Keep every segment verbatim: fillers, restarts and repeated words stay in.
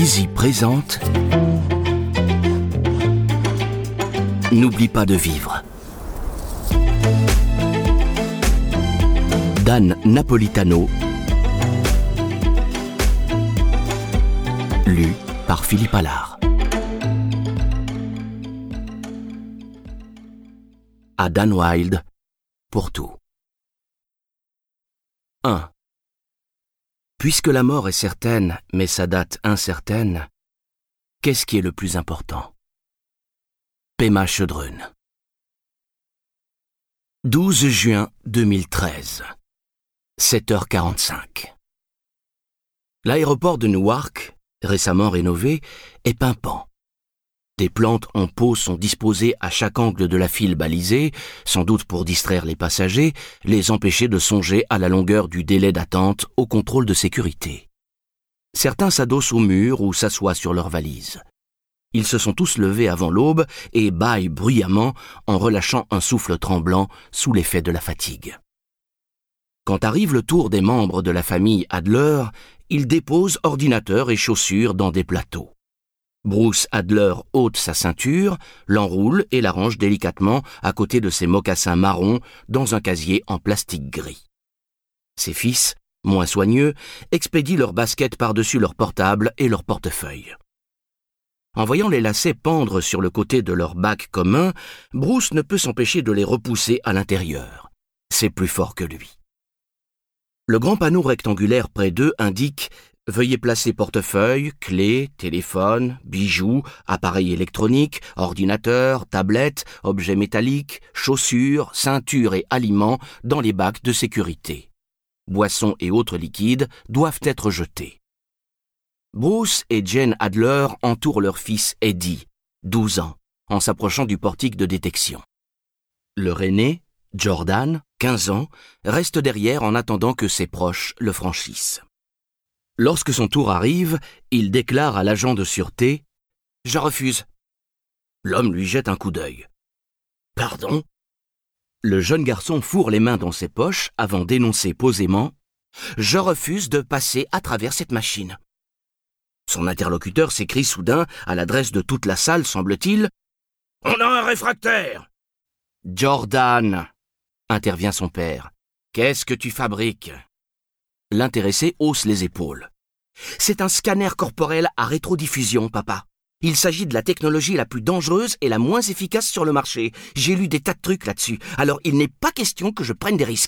Easy présente N'oublie pas de vivre. Dan Napolitano, lu par Philippe Allard. À Dan Wilde, pour tout. un. Puisque la mort est certaine, mais sa date incertaine, qu'est-ce qui est le plus important? Pema Chodron. douze juin deux mille treize, sept heures quarante-cinq. L'aéroport de Newark, récemment rénové, est pimpant. Des plantes en pot sont disposées à chaque angle de la file balisée, sans doute pour distraire les passagers, les empêcher de songer à la longueur du délai d'attente au contrôle de sécurité. Certains s'adossent au mur ou s'assoient sur leurs valises. Ils se sont tous levés avant l'aube et bâillent bruyamment en relâchant un souffle tremblant sous l'effet de la fatigue. Quand arrive le tour des membres de la famille Adler, ils déposent ordinateurs et chaussures dans des plateaux. Bruce Adler ôte sa ceinture, l'enroule et l'arrange délicatement à côté de ses mocassins marrons dans un casier en plastique gris. Ses fils, moins soigneux, expédient leurs baskets par-dessus leurs portables et leurs portefeuilles. En voyant les lacets pendre sur le côté de leur bac commun, Bruce ne peut s'empêcher de les repousser à l'intérieur. C'est plus fort que lui. Le grand panneau rectangulaire près d'eux indique « Veuillez placer portefeuille, clés, téléphone, bijoux, appareils électroniques, ordinateurs, tablettes, objets métalliques, chaussures, ceintures et aliments dans les bacs de sécurité. Boissons et autres liquides doivent être jetés. » Bruce et Jane Adler entourent leur fils Eddie, douze ans, en s'approchant du portique de détection. Leur aîné, Jordan, quinze ans, reste derrière en attendant que ses proches le franchissent. Lorsque son tour arrive, il déclare à l'agent de sûreté « Je refuse ». L'homme lui jette un coup d'œil. « Pardon ?» Le jeune garçon fourre les mains dans ses poches avant d'énoncer posément « Je refuse de passer à travers cette machine ». Son interlocuteur s'écrie soudain, à l'adresse de toute la salle, semble-t-il « On a un réfractaire !»« Jordan !» intervient son père. « Qu'est-ce que tu fabriques ?» L'intéressé hausse les épaules. « C'est un scanner corporel à rétrodiffusion, papa. Il s'agit de la technologie la plus dangereuse et la moins efficace sur le marché. J'ai lu des tas de trucs là-dessus, alors il n'est pas question que je prenne des risques. »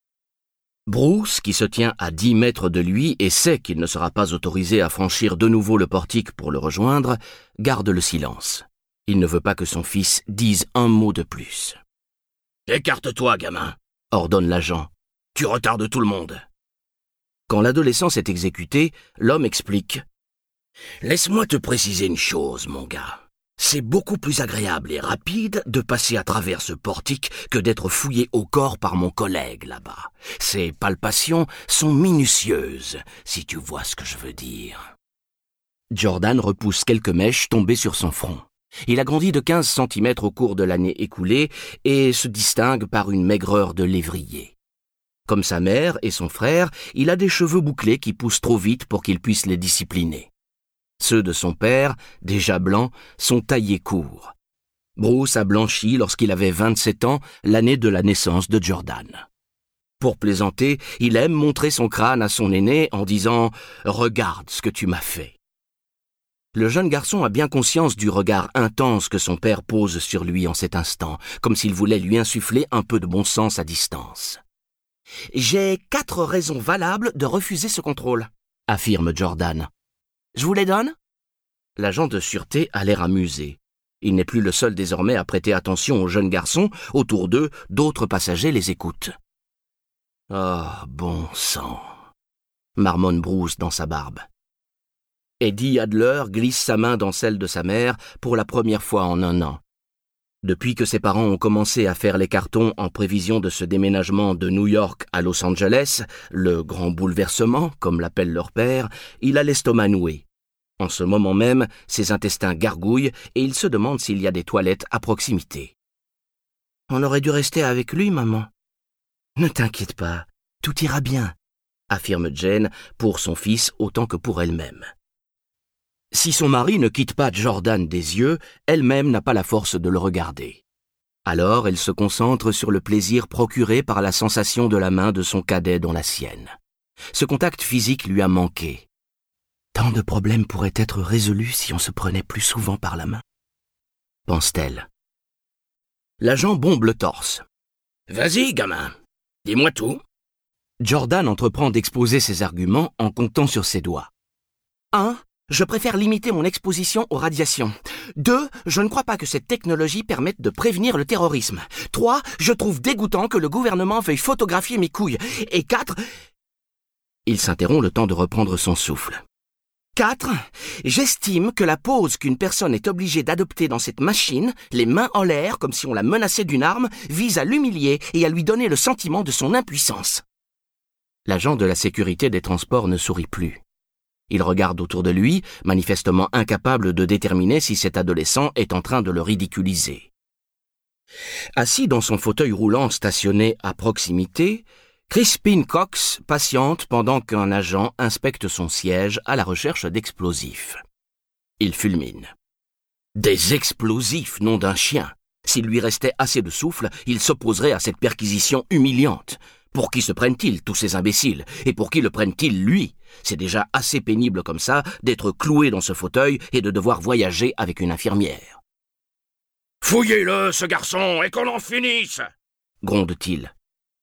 Bruce, qui se tient à dix mètres de lui et sait qu'il ne sera pas autorisé à franchir de nouveau le portique pour le rejoindre, garde le silence. Il ne veut pas que son fils dise un mot de plus. « Écarte-toi, gamin !» ordonne l'agent. « Tu retardes tout le monde. » Quand l'adolescent s'est exécuté, l'homme explique « Laisse-moi te préciser une chose, mon gars. C'est beaucoup plus agréable et rapide de passer à travers ce portique que d'être fouillé au corps par mon collègue là-bas. Ces palpations sont minutieuses, si tu vois ce que je veux dire. » Jordan repousse quelques mèches tombées sur son front. Il a grandi de quinze centimètres au cours de l'année écoulée et se distingue par une maigreur de lévrier. Comme sa mère et son frère, il a des cheveux bouclés qui poussent trop vite pour qu'il puisse les discipliner. Ceux de son père, déjà blancs, sont taillés courts. Bruce a blanchi lorsqu'il avait vingt-sept ans, l'année de la naissance de Jordan. Pour plaisanter, il aime montrer son crâne à son aîné en disant « Regarde ce que tu m'as fait ». Le jeune garçon a bien conscience du regard intense que son père pose sur lui en cet instant, comme s'il voulait lui insuffler un peu de bon sens à distance. « J'ai quatre raisons valables de refuser ce contrôle », affirme Jordan. « Je vous les donne ?» L'agent de sûreté a l'air amusé. Il n'est plus le seul désormais à prêter attention au jeune garçon. Autour d'eux, d'autres passagers les écoutent. « Oh, bon sang !» marmonne Bruce dans sa barbe. Eddie Adler glisse sa main dans celle de sa mère pour la première fois en un an. Depuis que ses parents ont commencé à faire les cartons en prévision de ce déménagement de New York à Los Angeles, le grand bouleversement, comme l'appelle leur père, il a l'estomac noué. En ce moment même, ses intestins gargouillent et il se demande s'il y a des toilettes à proximité. « On aurait dû rester avec lui, maman. »« Ne t'inquiète pas, tout ira bien, » affirme Jane pour son fils autant que pour elle-même. Si son mari ne quitte pas Jordan des yeux, elle-même n'a pas la force de le regarder. Alors elle se concentre sur le plaisir procuré par la sensation de la main de son cadet dans la sienne. Ce contact physique lui a manqué. Tant de problèmes pourraient être résolus si on se prenait plus souvent par la main, pense-t-elle. L'agent bombe le torse. « Vas-y, gamin, dis-moi tout. » Jordan entreprend d'exposer ses arguments en comptant sur ses doigts. un. Je préfère limiter mon exposition aux radiations. deux. Je ne crois pas que cette technologie permette de prévenir le terrorisme. trois. Je trouve dégoûtant que le gouvernement veuille photographier mes couilles. Et quatre. Il s'interrompt le temps de reprendre son souffle. quatre. J'estime que la pose qu'une personne est obligée d'adopter dans cette machine, les mains en l'air comme si on la menaçait d'une arme, vise à l'humilier et à lui donner le sentiment de son impuissance. L'agent de la sécurité des transports ne sourit plus. Il regarde autour de lui, manifestement incapable de déterminer si cet adolescent est en train de le ridiculiser. Assis dans son fauteuil roulant stationné à proximité, Crispin Cox patiente pendant qu'un agent inspecte son siège à la recherche d'explosifs. Il fulmine. Des explosifs, nom d'un chien. S'il lui restait assez de souffle, il s'opposerait à cette perquisition humiliante. Pour qui se prennent-ils, tous ces imbéciles? Et pour qui le prennent-ils, lui? C'est déjà assez pénible comme ça d'être cloué dans ce fauteuil et de devoir voyager avec une infirmière. « Fouillez-le, ce garçon, et qu'on en finisse !» gronde-t-il.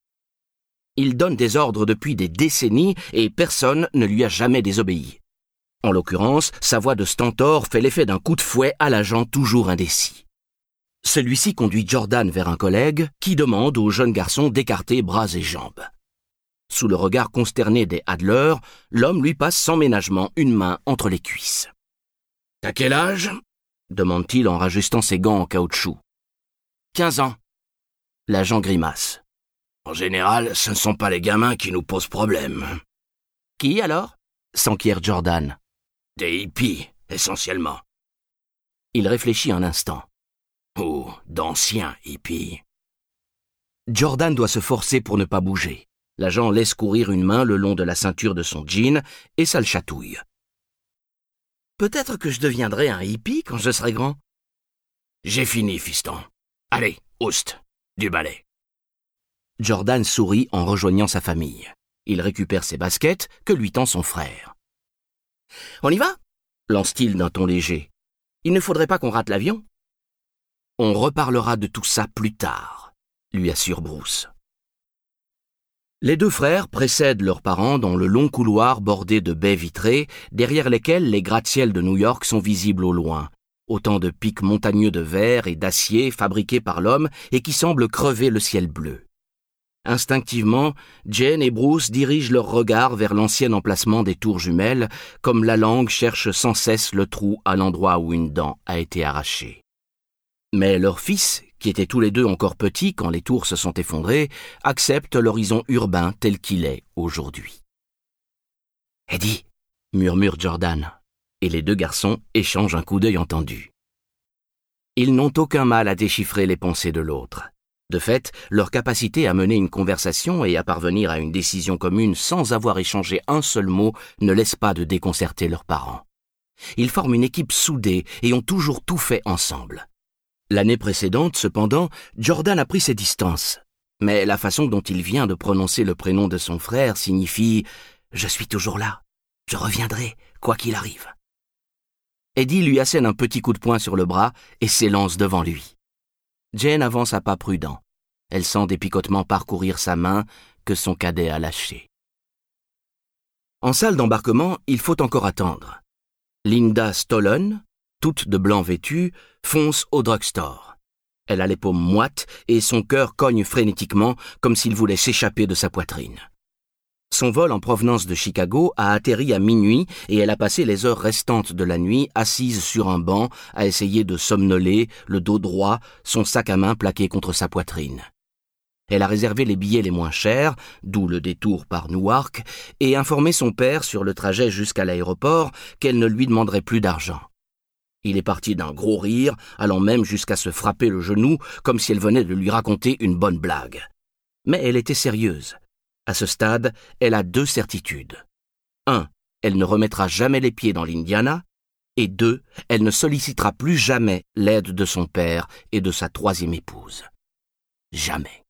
Il donne des ordres depuis des décennies et personne ne lui a jamais désobéi. En l'occurrence, sa voix de stentor fait l'effet d'un coup de fouet à l'agent toujours indécis. Celui-ci conduit Jordan vers un collègue qui demande au jeune garçon d'écarter bras et jambes. Sous le regard consterné des Adler, l'homme lui passe sans ménagement une main entre les cuisses. « T'as quel âge ?» demande-t-il en rajustant ses gants en caoutchouc. « Quinze ans. » L'agent grimace. « En général, ce ne sont pas les gamins qui nous posent problème. »« Qui alors ?» s'enquiert Jordan. « Des hippies, essentiellement. » Il réfléchit un instant. Ou d'anciens hippies. Jordan doit se forcer pour ne pas bouger. L'agent laisse courir une main le long de la ceinture de son jean et ça le chatouille. Peut-être que je deviendrai un hippie quand je serai grand. J'ai fini, fiston. Allez, oust, du balai. Jordan sourit en rejoignant sa famille. Il récupère ses baskets que lui tend son frère. On y va ? Lance-t-il d'un ton léger. Il ne faudrait pas qu'on rate l'avion. On reparlera de tout ça plus tard, lui assure Bruce. Les deux frères précèdent leurs parents dans le long couloir bordé de baies vitrées, derrière lesquelles les gratte-ciels de New York sont visibles au loin, autant de pics montagneux de verre et d'acier fabriqués par l'homme et qui semblent crever le ciel bleu. Instinctivement, Jane et Bruce dirigent leur regard vers l'ancien emplacement des tours jumelles, comme la langue cherche sans cesse le trou à l'endroit où une dent a été arrachée. Mais leurs fils, qui étaient tous les deux encore petits quand les tours se sont effondrées, acceptent l'horizon urbain tel qu'il est aujourd'hui. « Eddie !» murmure Jordan, et les deux garçons échangent un coup d'œil entendu. Ils n'ont aucun mal à déchiffrer les pensées de l'autre. De fait, leur capacité à mener une conversation et à parvenir à une décision commune sans avoir échangé un seul mot ne laisse pas de déconcerter leurs parents. Ils forment une équipe soudée et ont toujours tout fait ensemble. L'année précédente, cependant, Jordan a pris ses distances. Mais la façon dont il vient de prononcer le prénom de son frère signifie « Je suis toujours là, je reviendrai, quoi qu'il arrive ». Eddie lui assène un petit coup de poing sur le bras et s'élance devant lui. Jane avance à pas prudents. Elle sent des picotements parcourir sa main que son cadet a lâché. En salle d'embarquement, il faut encore attendre. Linda Stollen, toute de blanc vêtue, fonce au drugstore. Elle a les paumes moites et son cœur cogne frénétiquement comme s'il voulait s'échapper de sa poitrine. Son vol en provenance de Chicago a atterri à minuit et elle a passé les heures restantes de la nuit assise sur un banc à essayer de somnoler, le dos droit, son sac à main plaqué contre sa poitrine. Elle a réservé les billets les moins chers, d'où le détour par Newark, et informé son père sur le trajet jusqu'à l'aéroport qu'elle ne lui demanderait plus d'argent. Il est parti d'un gros rire, allant même jusqu'à se frapper le genou comme si elle venait de lui raconter une bonne blague. Mais elle était sérieuse. À ce stade, elle a deux certitudes. Un, elle ne remettra jamais les pieds dans l'Indiana, Et deux, elle ne sollicitera plus jamais l'aide de son père et de sa troisième épouse. Jamais.